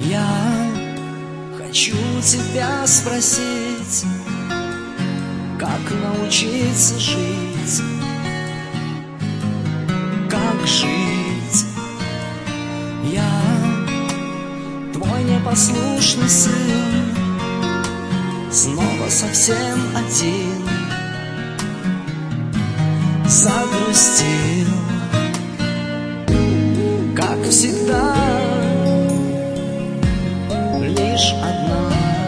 Я хочу тебя спросить, как научиться жить, как жить. Я твой непослушный сын, снова совсем один, загрустил, как всегда, лишь одна.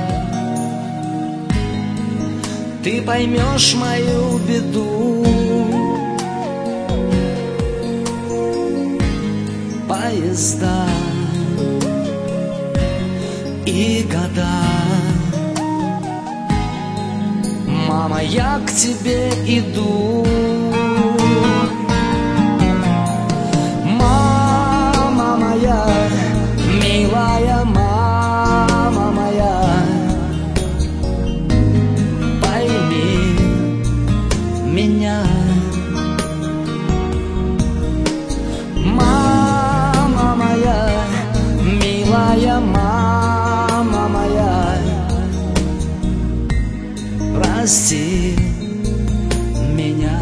Ты поймешь мою беду. Поезда и года. Мама, я к тебе иду. Мама моя, милая мама моя, пойми меня. Мама моя, милая мама моя, прости меня.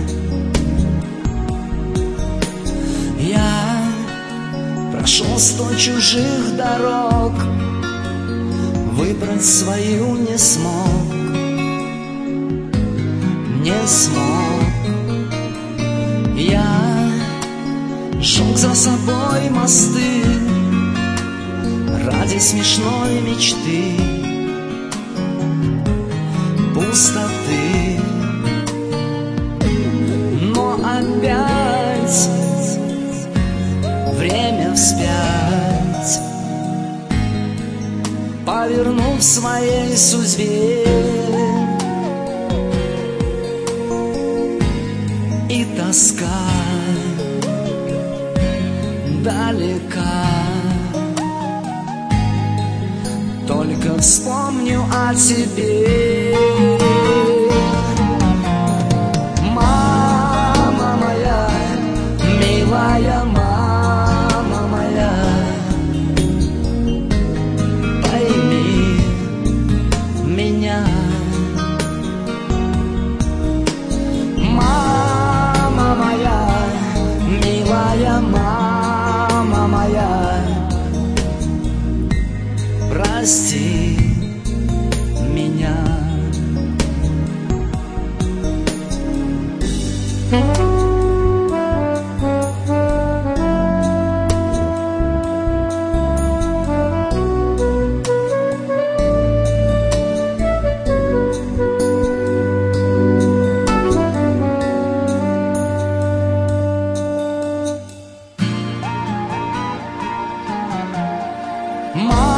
Я прошел 100 чужих дорог, выбрать свою не смог, не смог. Я сжег за собой мосты ради смешной мечты, пустоты. Но опять время вспять, повернув своей судьбе, и тоска далека. Только вспомню о тебе. Мама моя, милая мама моя, пойми меня. Мама моя, милая мама моя, прости меня. Мама